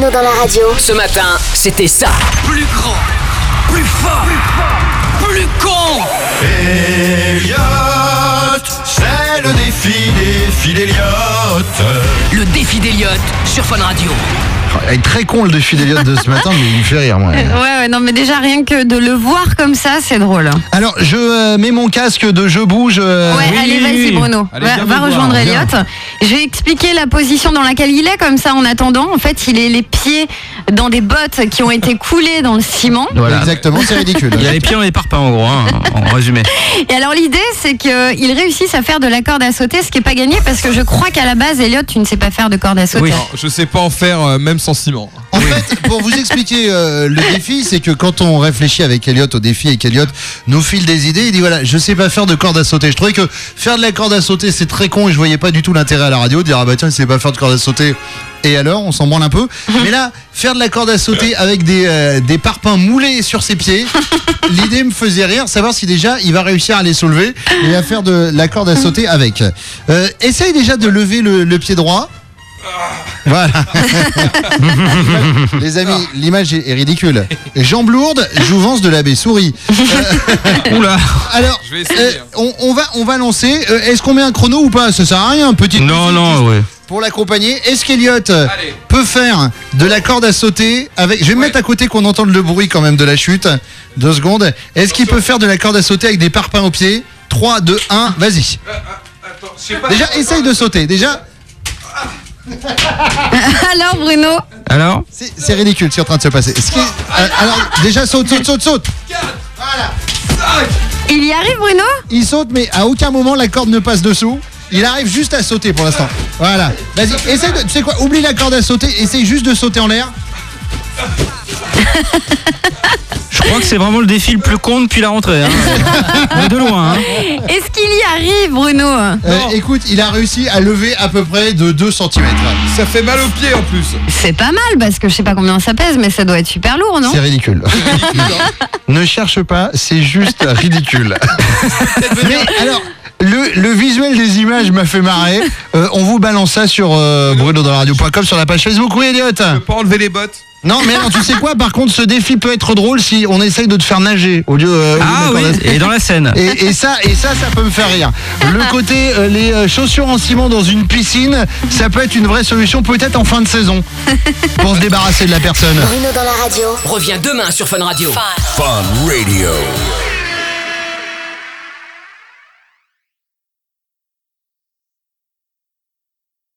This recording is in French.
Bruno dans la radio. Ce matin, c'était ça. Plus grand, plus fort, plus con. Elliot, c'est le défi d'Elliot. Le défi d'Elliot sur Fun Radio. Elle est très con le défi d'Elliot de ce matin, mais il me fait rire moi. Ouais, non, mais déjà rien que de le voir comme ça, c'est drôle. Alors, je mets mon casque de Je bouge. Ouais, allez, vas-y Bruno, va rejoindre Elliot. Je vais expliquer la position dans laquelle il est, comme ça en attendant. En fait, il est les pieds dans des bottes qui ont été coulées dans le ciment. Voilà. Exactement, c'est ridicule. Il y a les pieds dans les parpaings en gros, en résumé. Et alors l'idée, c'est qu'ils réussissent à faire de la corde à sauter, ce qui n'est pas gagné parce que je crois qu'à la base, Elliot, tu ne sais pas faire de corde à sauter. Oui. Non, je sais pas en faire même sans ciment. En fait, pour vous expliquer le défi, c'est que quand on réfléchit avec Elliot au défi et qu'Elliot nous file des idées, il dit voilà, je sais pas faire de corde à sauter. Je trouvais que faire de la corde à sauter, c'est très con et je voyais pas du tout l'intérêt à la radio de dire ah bah tiens, il sait pas faire de corde à sauter. Et alors, on s'en branle un peu. Mais là, faire de la corde à sauter avec des parpaings moulés sur ses pieds, l'idée me faisait rire, savoir si déjà il va réussir à les soulever et à faire de la corde à sauter avec. Essaye déjà de lever le pied droit. Voilà. Les amis, l'image est ridicule. Jambes lourdes, jouvence de l'abbé Souris. Oula. Alors, Je vais essayer. on va lancer. Est-ce qu'on met un chrono ou pas? Ça sert à rien, petite. Non, ouais. Pour l'accompagner, est-ce qu'Elliot peut faire de la corde à sauter avec... Je vais me mettre à côté qu'on entende le bruit quand même de la chute. 2 secondes. Est-ce qu'il peut faire de la corde à sauter avec des parpaings aux pieds? 3, 2, 1, vas-y. Attends, je sais pas. Déjà, essaye de sauter. Déjà, Alors Bruno, Alors c'est ridicule ce qui est en train de se passer. Alors, déjà, saute. Voilà. il y arrive Bruno? Il saute, mais à aucun moment la corde ne passe dessous. Il arrive juste à sauter pour l'instant. Voilà. Vas-y, essaye de... Tu sais quoi? Oublie la corde à sauter. Essaye juste de sauter en l'air. Je crois que c'est vraiment le défi le plus con depuis la rentrée. Mais de loin. Est-ce qu'il y arrive Bruno? Écoute, il a réussi à lever à peu près de 2 cm. Ça fait mal aux pieds en plus. C'est pas mal parce que je sais pas combien ça pèse, mais ça doit être super lourd, non? C'est ridicule. Ne cherche pas, c'est juste ridicule. Mais alors, le visuel des images m'a fait marrer. On vous balance ça sur bruno-dans-la-radio.com, sur la page Facebook. Oui, Elliot. Je peux pas enlever les bottes. Non, mais alors tu sais quoi? Par contre, ce défi peut être drôle si on essaye de te faire nager au lieu. Ah oui, et dans la Seine. Et ça peut me faire rire. Le côté les chaussures en ciment dans une piscine, ça peut être une vraie solution, peut-être en fin de saison, pour se débarrasser de la personne. Bruno dans la radio. Reviens demain sur Fun Radio. Fun Radio.